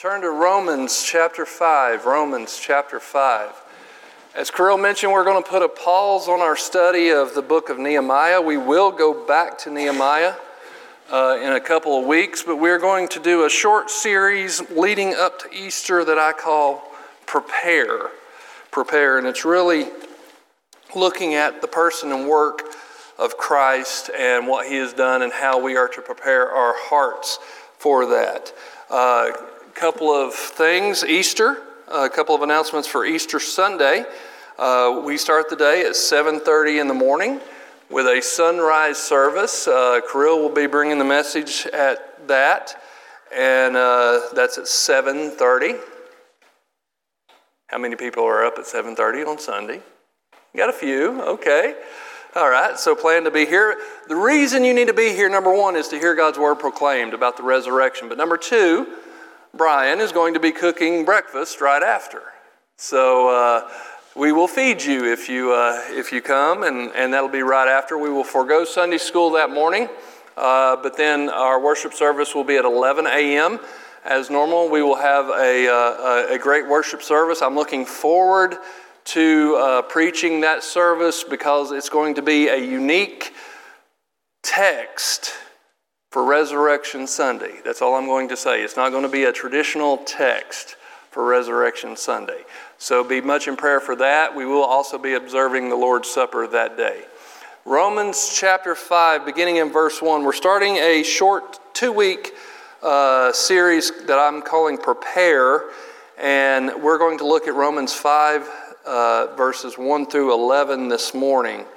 Turn to Romans chapter 5. Romans chapter 5. As Kirill mentioned, we're going to put a pause on our study of the book of Nehemiah. We will go back to Nehemiah in a couple of weeks, but we're going to do a short series leading up to Easter that I call Prepare. Prepare, and it's really looking at the person and work of Christ and what he has done and how we are to prepare our hearts for that. Couple of things. Easter, a couple of announcements for Easter Sunday. We start the day at 7:30 in the morning with a sunrise service. Kirill will be bringing the message at that, and that's at 7:30. How many people are up at 7:30 on Sunday? You got a few, okay. All right, so plan to be here. The reason you need to be here, number one, is to hear God's word proclaimed about the resurrection. But number two, Brian is going to be cooking breakfast right after. So we will feed you if you come, and that'll be right after. We will forego Sunday school that morning, but then our worship service will be at 11 a.m. As normal. We will have a great worship service. I'm looking forward to preaching that service because it's going to be a unique text for Resurrection Sunday. That's all I'm going to say. It's not going to be a traditional text for Resurrection Sunday. So be much in prayer for that. We will also be observing the Lord's Supper that day. Romans chapter 5, beginning in verse 1. We're starting a short 2-week series that I'm calling Prepare, and we're going to look at Romans 5 verses 1 through 11 this morning.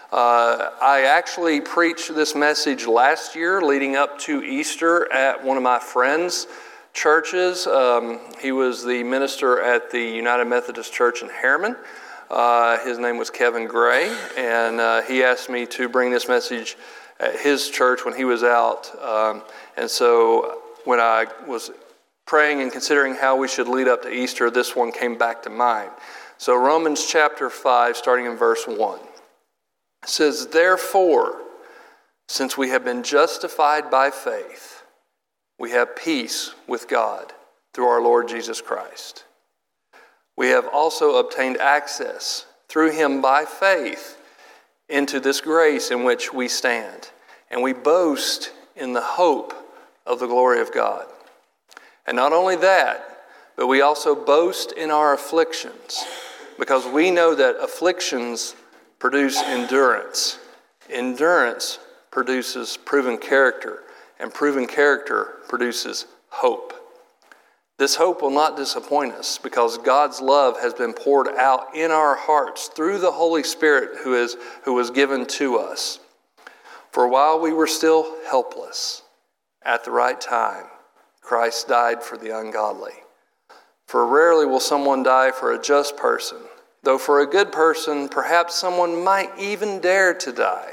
I actually preached this message last year leading up to Easter at one of my friends' churches. He was the minister at the United Methodist Church in Harriman. His name was Kevin Gray, and he asked me to bring this message at his church when he was out. And so when I was praying and considering how we should lead up to Easter, this one came back to mind. So Romans chapter 5, starting in verse 1. It says, "Therefore, since we have been justified by faith, we have peace with God through our Lord Jesus Christ. We have also obtained access through him by faith into this grace in which we stand, and we boast in the hope of the glory of God. And not only that, but we also boast in our afflictions, because we know that afflictions produce endurance. Endurance produces proven character, and proven character produces hope. This hope will not disappoint us, because God's love has been poured out in our hearts through the Holy Spirit who was given to us. For while we were still helpless, at the right time, Christ died for the ungodly. For rarely will someone die for a just person, though for a good person, perhaps someone might even dare to die.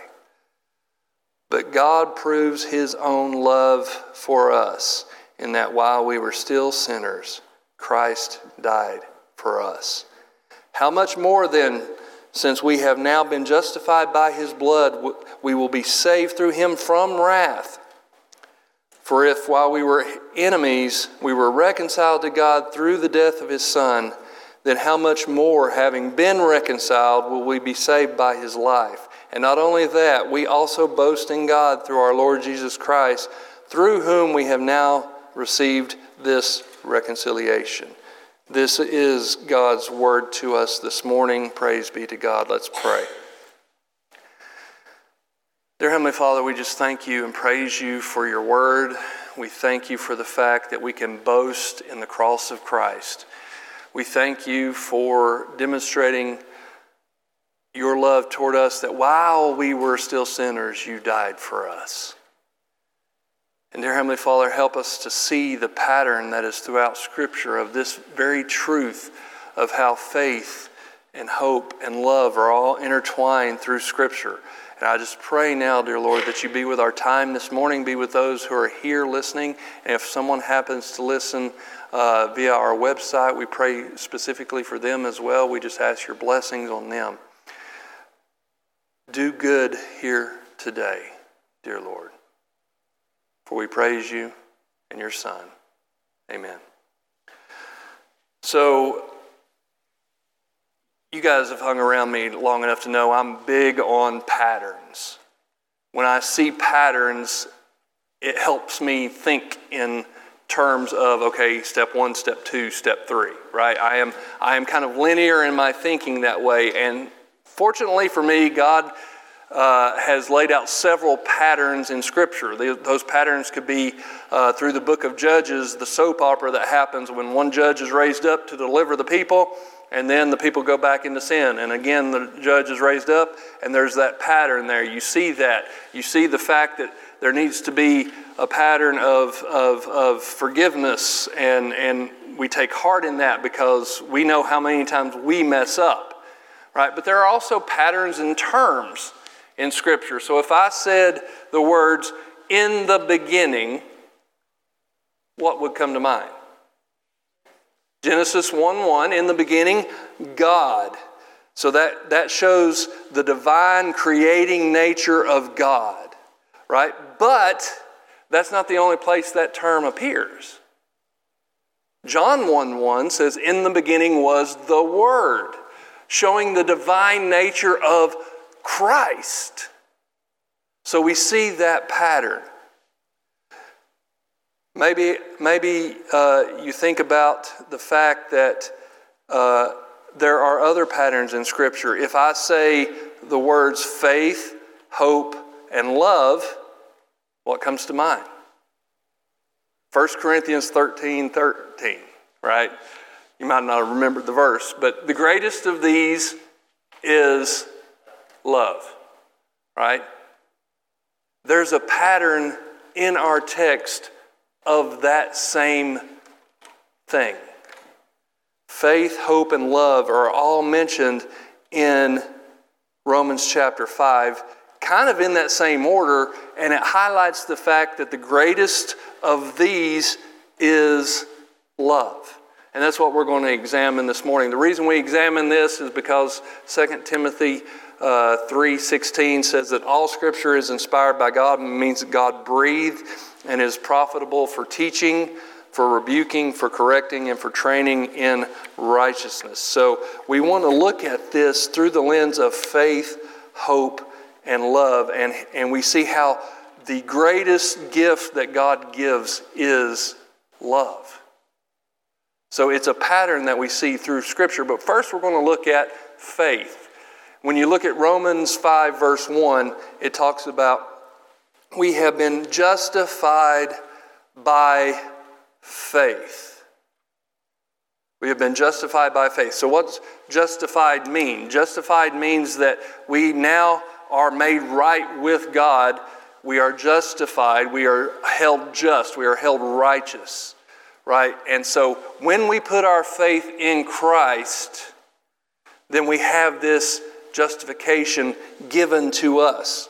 But God proves his own love for us, in that while we were still sinners, Christ died for us. How much more then, since we have now been justified by his blood, we will be saved through him from wrath? For if while we were enemies, we were reconciled to God through the death of his Son, then how much more, having been reconciled, will we be saved by his life? And not only that, we also boast in God through our Lord Jesus Christ, through whom we have now received this reconciliation." This is God's word to us this morning. Praise be to God. Let's pray. Dear Heavenly Father, we just thank you and praise you for your word. We thank you for the fact that we can boast in the cross of Christ. We thank you for demonstrating your love toward us, that while we were still sinners, you died for us. And dear Heavenly Father, help us to see the pattern that is throughout Scripture of this very truth of how faith and hope and love are all intertwined through Scripture. And I just pray now, dear Lord, that you be with our time this morning, be with those who are here listening. And if someone happens to listen via our website, we pray specifically for them as well. We just ask your blessings on them. Do good here today, dear Lord. For we praise you and your Son. Amen. So you guys have hung around me long enough to know I'm big on patterns. When I see patterns, it helps me think in terms of, okay, step 1, step 2, step 3, right? I am kind of linear in my thinking that way. And fortunately for me, God has laid out several patterns in Scripture. Those patterns could be through the book of Judges, the soap opera that happens when one judge is raised up to deliver the people, and then the people go back into sin. And again, the judge is raised up, and there's that pattern there. You see that. You see the fact that there needs to be a pattern of forgiveness, and we take heart in that because we know how many times we mess up, right? But there are also patterns and terms in Scripture. So if I said the words, "in the beginning," what would come to mind? Genesis 1:1, in the beginning, God. So that shows the divine creating nature of God, right? But that's not the only place that term appears. John 1:1 says, "In the beginning was the Word," showing the divine nature of Christ. So we see that pattern. Maybe you think about the fact that there are other patterns in Scripture. If I say the words faith, hope, and love, what comes to mind? 1 Corinthians 13:13, right? You might not have remembered the verse, but the greatest of these is love, right? There's a pattern in our text of that same thing. Faith, hope, and love are all mentioned in Romans chapter 5, kind of in that same order, and it highlights the fact that the greatest of these is love. And that's what we're going to examine this morning. The reason we examine this is because 2 Timothy 3:16 says that all Scripture is inspired by God, and means that God breathed and is profitable for teaching, for rebuking, for correcting, and for training in righteousness. So we want to look at this through the lens of faith, hope, and love, and we see how the greatest gift that God gives is love. So it's a pattern that we see through Scripture, but first we're going to look at faith. When you look at Romans 5 verse 1, it talks about we have been justified by faith. We have been justified by faith. So what's justified mean? Justified means that we now are made right with God. We are justified. We are held just. We are held righteous, right? And so when we put our faith in Christ, then we have this justification given to us.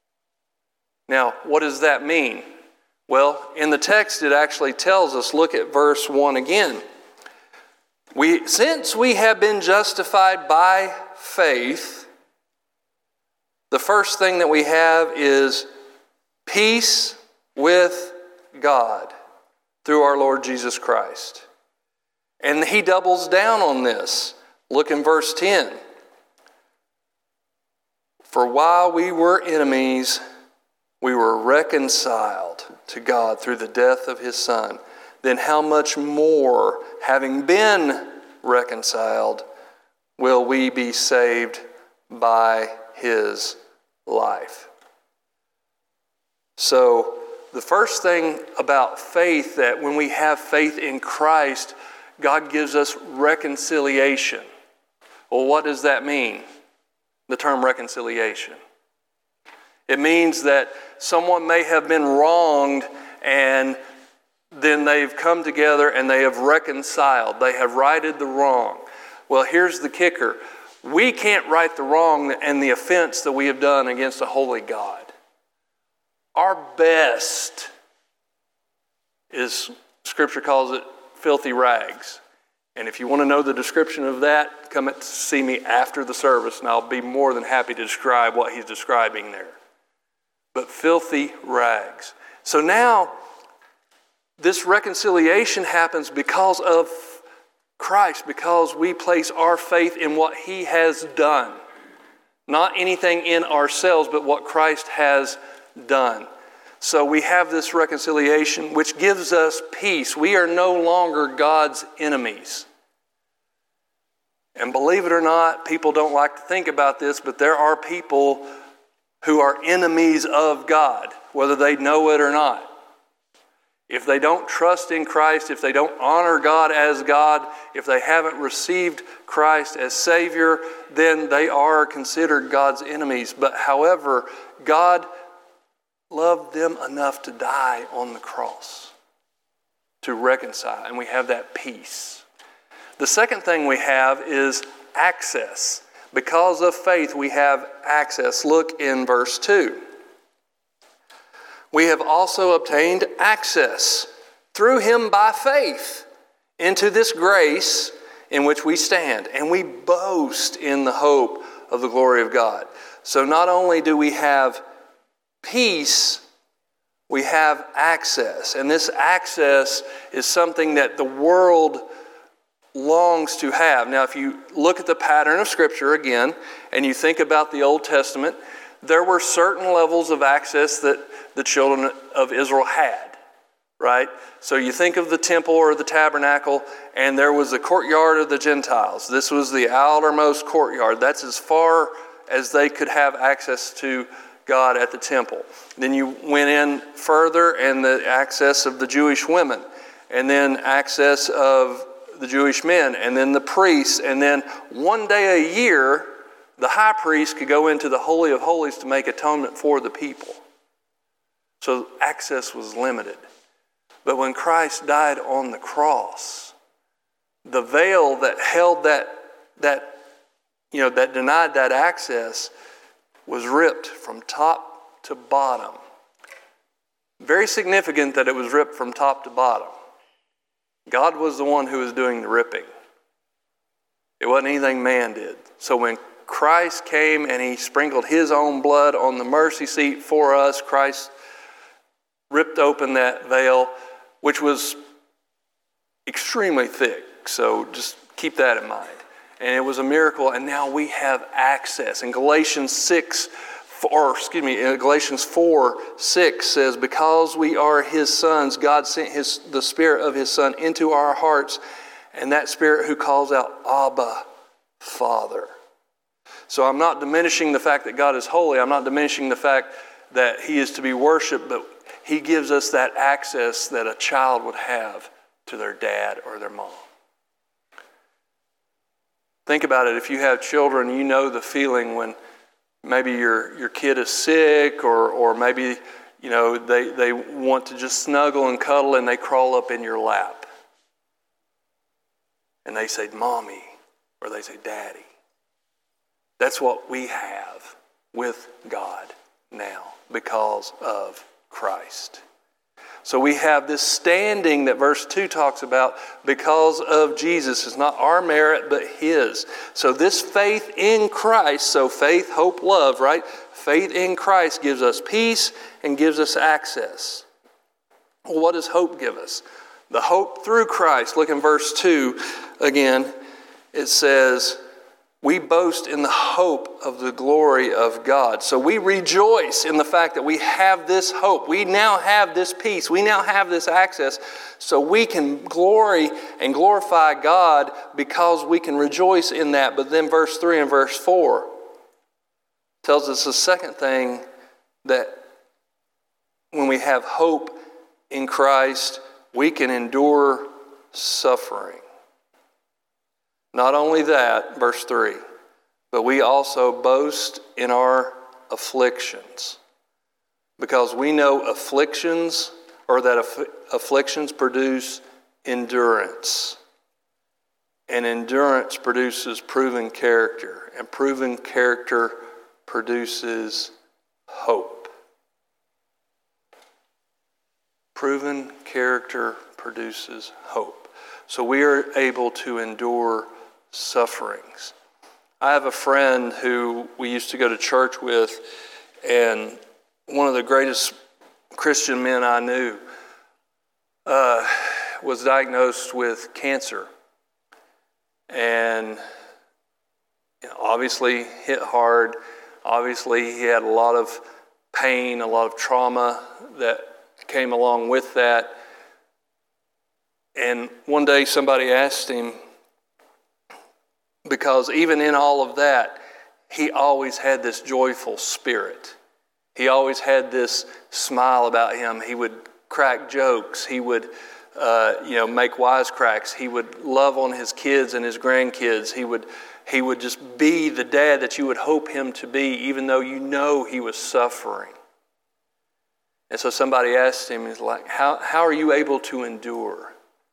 Now, what does that mean? Well, in the text it actually tells us, look at verse 1 again. Since we have been justified by faith, the first thing that we have is peace with God through our Lord Jesus Christ. And he doubles down on this. Look in verse 10. For while we were enemies, we were reconciled to God through the death of his Son. Then how much more, having been reconciled, will we be saved by his life? So the first thing about faith, that when we have faith in Christ, God gives us reconciliation. Well, what does that mean? The term reconciliation. It means that someone may have been wronged and then they've come together and they have reconciled. They have righted the wrong. Well, here's the kicker. We can't right the wrong and the offense that we have done against a holy God. Our best is, Scripture calls it, filthy rags. And if you want to know the description of that, come and see me after the service, and I'll be more than happy to describe what he's describing there. But filthy rags. So now, this reconciliation happens because of Christ because we place our faith in what He has done. Not anything in ourselves, but what Christ has done. So we have this reconciliation, which gives us peace. We are no longer God's enemies. And believe it or not, people don't like to think about this, but there are people who are enemies of God, whether they know it or not. If they don't trust in Christ, if they don't honor God as God, if they haven't received Christ as Savior, then they are considered God's enemies. But however, God loved them enough to die on the cross to reconcile, and we have that peace. The second thing we have is access. Because of faith, we have access. Look in verse 2. We have also obtained access through Him by faith into this grace in which we stand, and we boast in the hope of the glory of God. So not only do we have peace, we have access. And this access is something that the world longs to have. Now, if you look at the pattern of Scripture again, and you think about the Old Testament, there were certain levels of access that the children of Israel had, right? So you think of the temple or the tabernacle, and there was the courtyard of the Gentiles. This was the outermost courtyard. That's as far as they could have access to God at the temple. Then you went in further, and the access of the Jewish women, and then access of the Jewish men, and then the priests, and then one day a year, the high priest could go into the Holy of Holies to make atonement for the people. So access was limited. But when Christ died on the cross, the veil that held that denied that access was ripped from top to bottom. Very significant that it was ripped from top to bottom. God was the one who was doing the ripping. It wasn't anything man did. So when Christ came and He sprinkled His own blood on the mercy seat for us, Christ ripped open that veil, which was extremely thick. So just keep that in mind. And it was a miracle, and now we have access. In Galatians 4:6 says, because we are His sons, God sent the Spirit of His Son into our hearts, and that Spirit who calls out, Abba, Father. So I'm not diminishing the fact that God is holy. I'm not diminishing the fact that He is to be worshiped, but He gives us that access that a child would have to their dad or their mom. Think about it. If you have children, you know the feeling when maybe your kid is sick, or maybe they want to just snuggle and cuddle, and they crawl up in your lap. And they say, Mommy, or they say, Daddy. That's what we have with God now because of Christ. So we have this standing that verse 2 talks about because of Jesus. It's not our merit, but His. So this faith in Christ, so faith, hope, love, right? Faith in Christ gives us peace and gives us access. Well, what does hope give us? The hope through Christ. Look in verse 2 again. It says, we boast in the hope of the glory of God. So we rejoice in the fact that we have this hope. We now have this peace. We now have this access. So we can glory and glorify God because we can rejoice in that. But then verse 3 and verse 4 tells us the second thing, that when we have hope in Christ, we can endure suffering. Not only that, verse 3, but we also boast in our afflictions, because we know afflictions produce endurance, and endurance produces proven character, and proven character produces hope. Proven character produces hope. So we are able to endure sufferings. I have a friend who we used to go to church with, and one of the greatest Christian men I knew was diagnosed with cancer. and obviously hit hard. Obviously, he had a lot of pain, a lot of trauma that came along with that. And one day somebody asked him, because even in all of that, he always had this joyful spirit. He always had this smile about him. He would crack jokes. He would, make wisecracks. He would love on his kids and his grandkids. He would just be the dad that you would hope him to be, even though you know he was suffering. And so somebody asked him, he's like, how are you able to endure?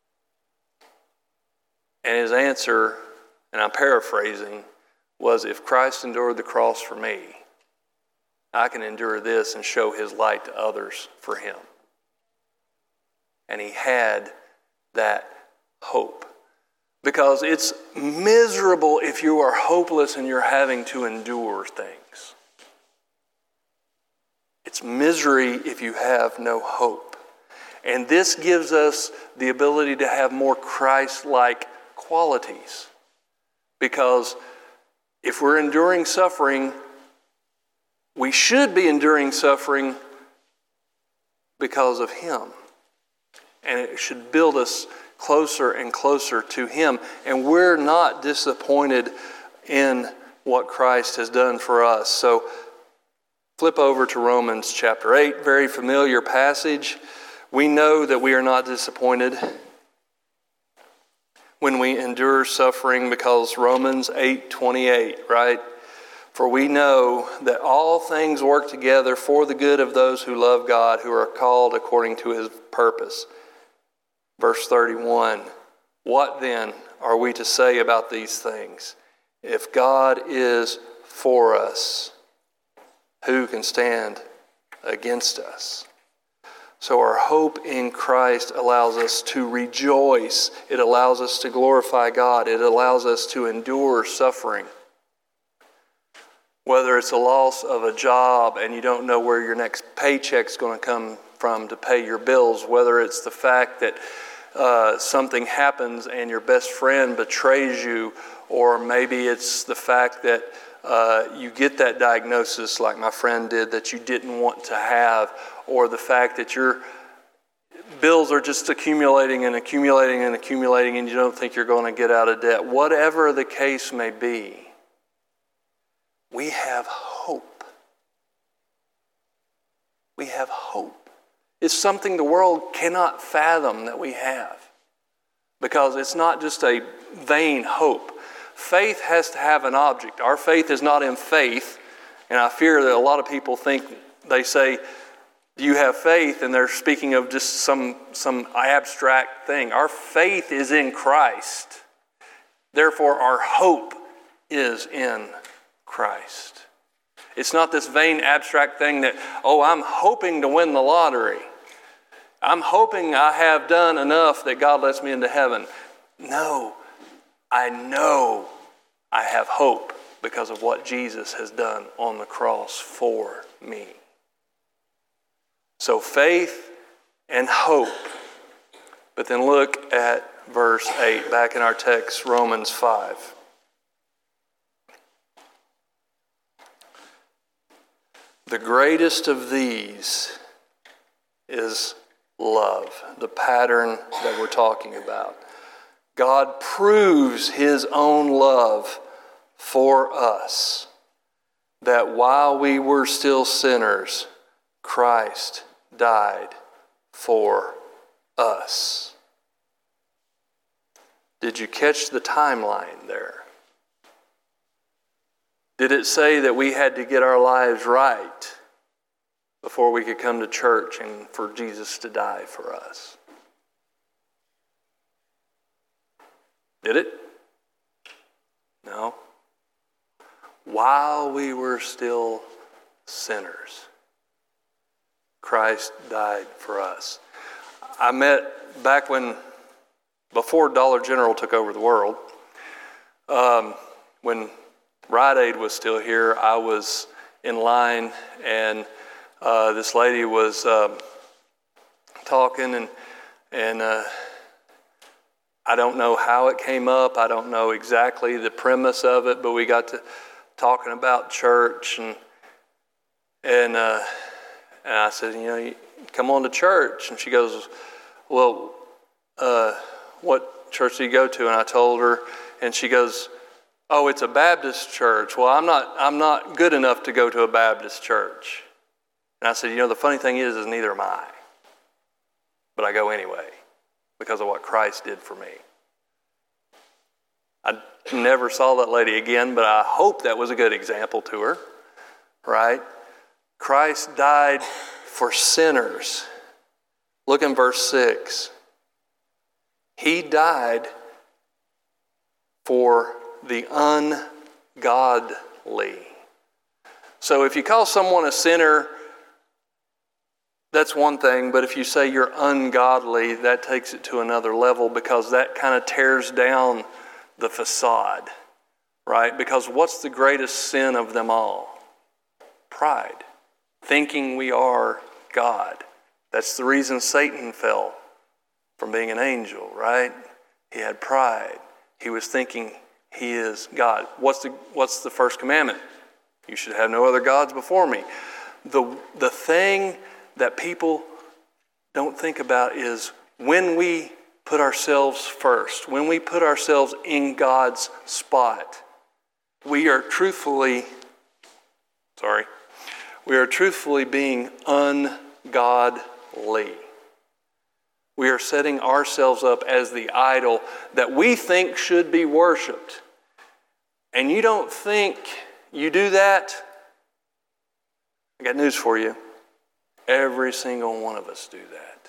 And his answer, and I'm paraphrasing, was, if Christ endured the cross for me, I can endure this and show his light to others for him. And he had that hope. Because it's miserable if you are hopeless and you're having to endure things. It's misery if you have no hope. And this gives us the ability to have more Christ-like qualities. Because if we're enduring suffering, we should be enduring suffering because of him. And it should build us closer and closer to him. And we're not disappointed in what Christ has done for us. So flip over to Romans chapter 8, very familiar passage. We know that we are not disappointed when we endure suffering, because Romans 8:28, right? For we know that all things work together for the good of those who love God, who are called according to his purpose. Verse 31, what then are we to say about these things? If God is for us, who can stand against us? So our hope in Christ allows us to rejoice. It allows us to glorify God. It allows us to endure suffering. Whether it's a loss of a job and you don't know where your next paycheck's going to come from to pay your bills, whether it's the fact that something happens and your best friend betrays you, or maybe it's the fact that you get that diagnosis like my friend did that you didn't want to have, or the fact that your bills are just accumulating and accumulating and accumulating and you don't think you're going to get out of debt. Whatever the case may be, we have hope. We have hope. It's something the world cannot fathom that we have, because it's not just a vain hope. Faith has to have an object. Our faith is not in faith, and I fear that a lot of people think, they say, do you have faith? And they're speaking of just some abstract thing. Our faith is in Christ. Therefore, our hope is in Christ. It's not this vain abstract thing that, I'm hoping to win the lottery. I'm hoping I have done enough that God lets me into heaven. No, I know I have hope because of what Jesus has done on the cross for me. So faith and hope. But then look at verse 8, back in our text, Romans 5. The greatest of these is love, the pattern that we're talking about. God proves his own love for us, that while we were still sinners, Christ died for us. Did you catch the timeline there? Did it say that we had to get our lives right before we could come to church and for Jesus to die for us? Did it? No. While we were still sinners, Christ died for us. I met back before Dollar General took over the world, when Rite Aid was still here, I was in line and this lady was talking and I don't know how it came up. I don't know exactly the premise of it, but we got to talking about church, and I said, you come on to church. And she goes, well, what church do you go to? And I told her, and she goes, oh, it's a Baptist church. Well, I'm not good enough to go to a Baptist church. And I said, the funny thing is neither am I. But I go anyway because of what Christ did for me. I never saw that lady again, but I hope that was a good example to her, right? Christ died for sinners. Look in verse 6. He died for the ungodly. So if you call someone a sinner, that's one thing, but if you say you're ungodly, that takes it to another level, because that kind of tears down the facade, right? Because what's the greatest sin of them all? Pride. Thinking we are God. That's the reason Satan fell from being an angel, right? He had pride. He was thinking he is God. What's the first commandment? You should have no other gods before me. The thing that people don't think about is when we put ourselves first, when we put ourselves in God's spot, we are truthfully being ungodly. We are setting ourselves up as the idol that we think should be worshiped. And you don't think you do that? I got news for you. Every single one of us do that.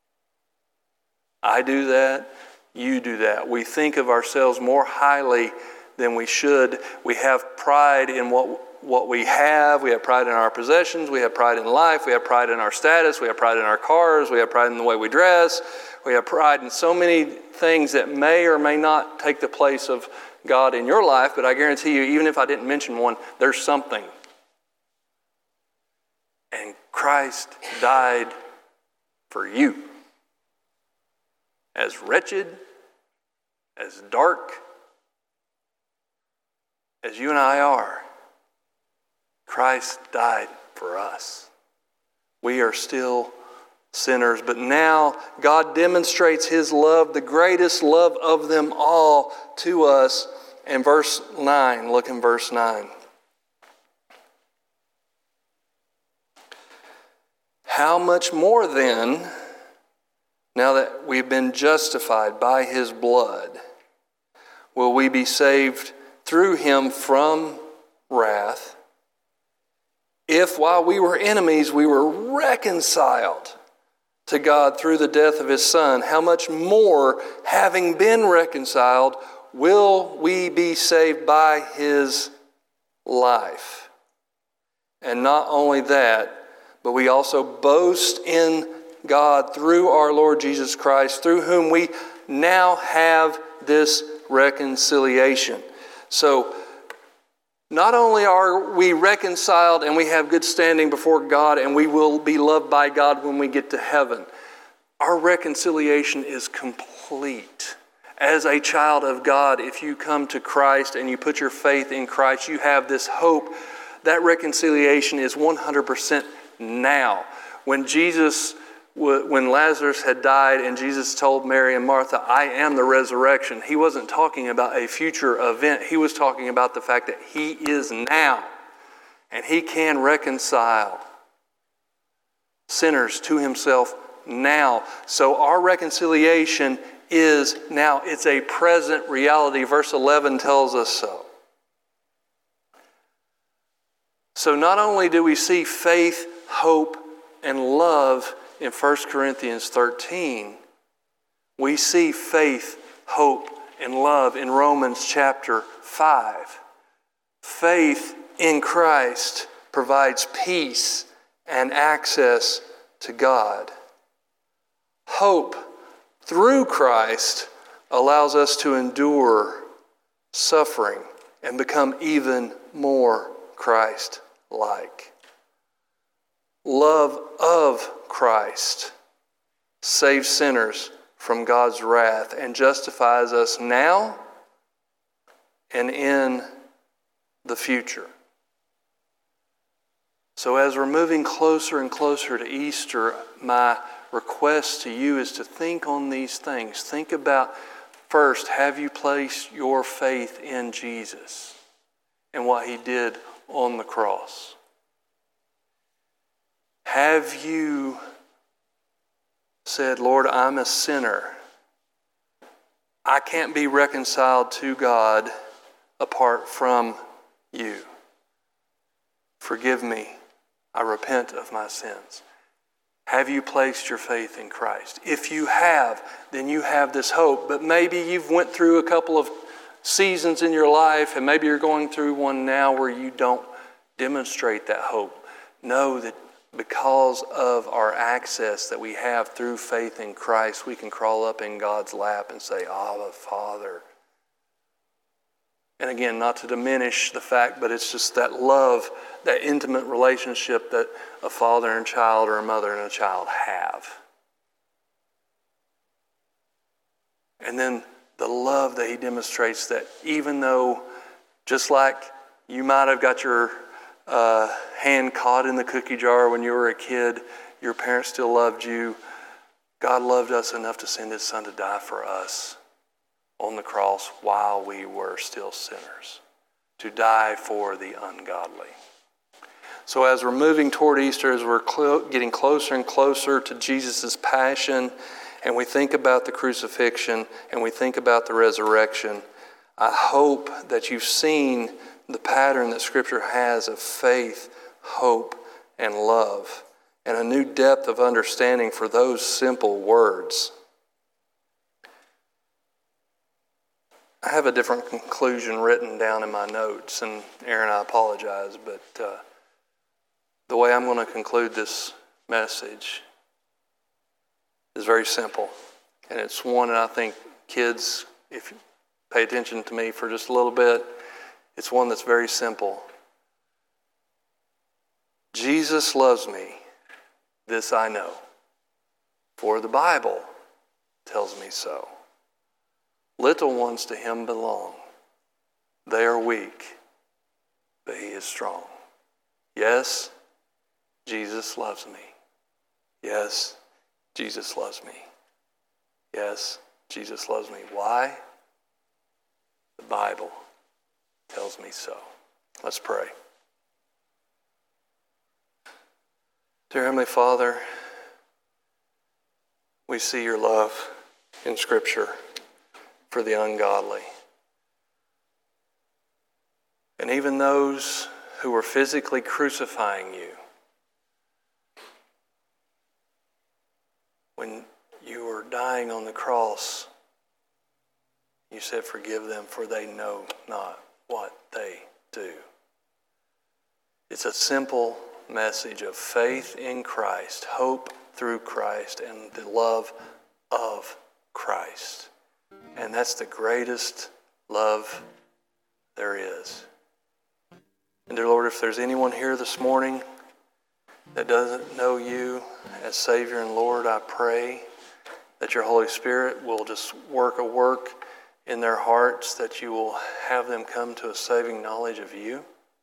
I do that. You do that. We think of ourselves more highly than we should. We have pride in what we have. We have pride in our possessions. We have pride in life. We have pride in our status. We have pride in our cars. We have pride in the way we dress. We have pride in so many things that may or may not take the place of God in your life. But I guarantee you, even if I didn't mention one, there's something. And Christ died for you. As wretched, as dark as you and I are, Christ died for us. We are still sinners, but now God demonstrates His love, the greatest love of them all, to us. In verse 9, look in verse 9. How much more then, now that we've been justified by His blood, will we be saved through Him from wrath, if while we were enemies we were reconciled to God through the death of His Son? How much more, having been reconciled, will we be saved by His life? And not only that, but we also boast in God through our Lord Jesus Christ, through whom we now have this reconciliation. So, not only are we reconciled and we have good standing before God and we will be loved by God when we get to heaven, our reconciliation is complete. As a child of God, if you come to Christ and you put your faith in Christ, you have this hope. That reconciliation is 100% now. When Lazarus had died and Jesus told Mary and Martha, I am the resurrection, He wasn't talking about a future event. He was talking about the fact that He is now. And He can reconcile sinners to Himself now. So our reconciliation is now. It's a present reality. Verse 11 tells us so. So not only do we see faith, hope, and love in 1 Corinthians 13, we see faith, hope, and love in Romans chapter 5. Faith in Christ provides peace and access to God. Hope through Christ allows us to endure suffering and become even more Christ-like. Love of Christ saves sinners from God's wrath and justifies us now and in the future. So as we're moving closer and closer to Easter, my request to you is to think on these things. Think about, first, have you placed your faith in Jesus and what He did on the cross? Have you said, Lord, I'm a sinner. I can't be reconciled to God apart from you. Forgive me. I repent of my sins. Have you placed your faith in Christ? If you have, then you have this hope. But maybe you've went through a couple of seasons in your life, and maybe you're going through one now where you don't demonstrate that hope. Know that because of our access that we have through faith in Christ, we can crawl up in God's lap and say, Abba, Father. And again, not to diminish the fact, but it's just that love, that intimate relationship that a father and child or a mother and a child have. And then the love that He demonstrates, that even though, just like you might have got your hand caught in the cookie jar when you were a kid, your parents still loved you. God loved us enough to send His Son to die for us on the cross while we were still sinners, to die for the ungodly. So as we're moving toward Easter, as we're getting closer and closer to Jesus' passion, and we think about the crucifixion, and we think about the resurrection, I hope that you've seen the pattern that Scripture has of faith, hope, and love, and a new depth of understanding for those simple words. I have a different conclusion written down in my notes, and Aaron, I apologize, but the way I'm going to conclude this message is very simple, and it's one that I think kids, if you pay attention to me for just a little bit, it's one that's very simple. Jesus loves me, this I know, for the Bible tells me so. Little ones to Him belong. They are weak, but He is strong. Yes, Jesus loves me. Yes, Jesus loves me. Yes, Jesus loves me. Why? The Bible tells me so. Let's pray. Dear Heavenly Father, we see your love in Scripture for the ungodly. And even those who were physically crucifying you, when you were dying on the cross, you said, forgive them, for they know not what they do. It's a simple message of faith in Christ, hope through Christ, and the love of Christ. And that's the greatest love there is. And dear Lord, if there's anyone here this morning that doesn't know you as Savior and Lord, I pray that your Holy Spirit will just work a work in their hearts, that you will have them come to a saving knowledge of you.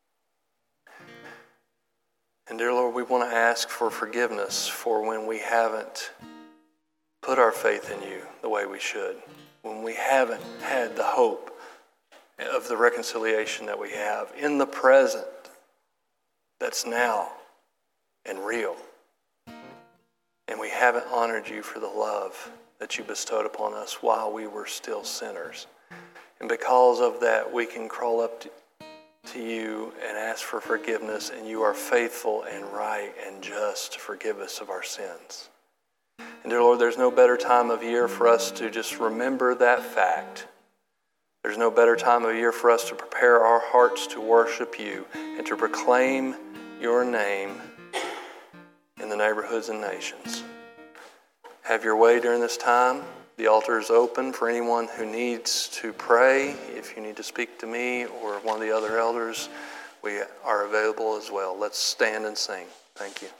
And dear Lord, we want to ask for forgiveness for when we haven't put our faith in you the way we should, when we haven't had the hope of the reconciliation that we have in the present that's now and real. And we haven't honored you for the love that you bestowed upon us while we were still sinners. And because of that, we can crawl up to you and ask for forgiveness, and you are faithful and right and just to forgive us of our sins. And dear Lord, there's no better time of year for us to just remember that fact. There's no better time of year for us to prepare our hearts to worship you and to proclaim your name in the neighborhoods and nations. Have your way during this time. The altar is open for anyone who needs to pray. If you need to speak to me or one of the other elders, we are available as well. Let's stand and sing. Thank you.